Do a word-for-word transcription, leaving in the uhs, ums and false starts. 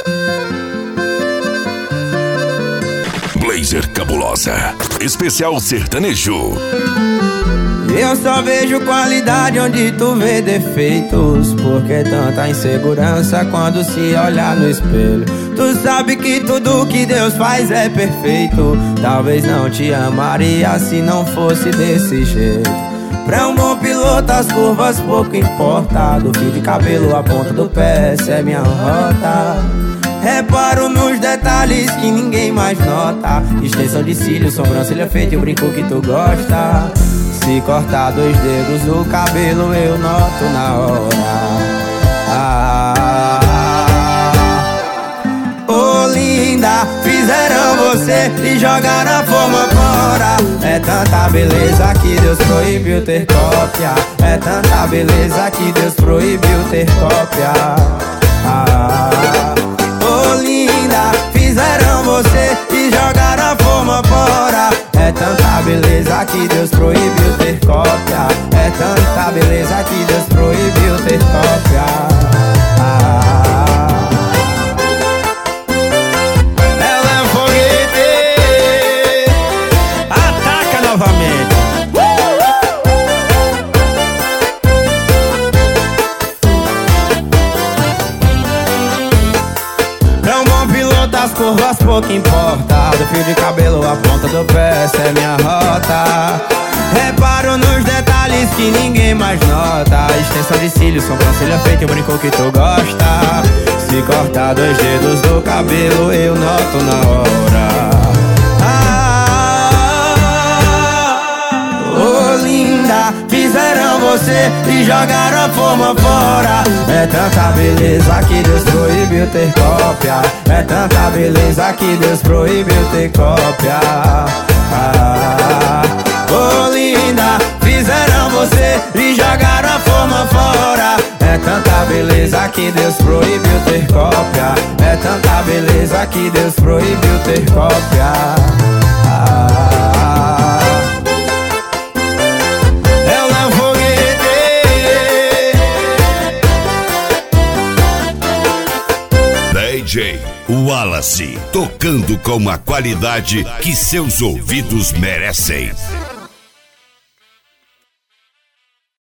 Blazer Cabulosa, especial sertanejo. Eu só vejo qualidade onde tu vê defeitos. Por que tanta insegurança quando se olhar no espelho? Tu sabe que tudo que Deus faz é perfeito. Talvez não te amaria se não fosse desse jeito. Pra um bom piloto as curvas pouco importa. Do fio de cabelo à ponta do pé, essa é minha rota. Reparo nos detalhes que ninguém mais nota. Extensão de cílios, sobrancelha feita e o brinco que tu gosta. Se cortar dois dedos no cabelo eu noto na hora. Ah, oh linda, fizeram você e jogaram a forma fora. É tanta beleza que Deus proibiu ter cópia. É tanta beleza que Deus proibiu ter cópia. Ah, oh linda, fizeram você e jogaram a forma fora. É tanta beleza que Deus proibiu ter cópia. É tanta beleza que Deus proibiu ter cópia. Ah, ela é um foguete. Ataca novamente. Pra um bom piloto as curvas pouco importa. Do fio de cabelo à ponta do pé, essa é minha rota. Reparo nos detalhes que ninguém mais nota. Extensão de cílios, sobrancelha feita e o brinco que tu gosta. Se cortar dois dedos do cabelo eu noto na hora. Ah, oh linda, fizeram você e jogaram a forma fora. É tanta beleza que Deus proibiu ter cópia. É tanta beleza que Deus proibiu ter cópia. Ah, oh linda, fizeram você e jogaram a forma fora. É tanta beleza que Deus proibiu ter cópia. É tanta beleza que Deus proibiu ter cópia. Ah, ela é um foguete. D J Wallace, tocando com a qualidade que seus ouvidos merecem.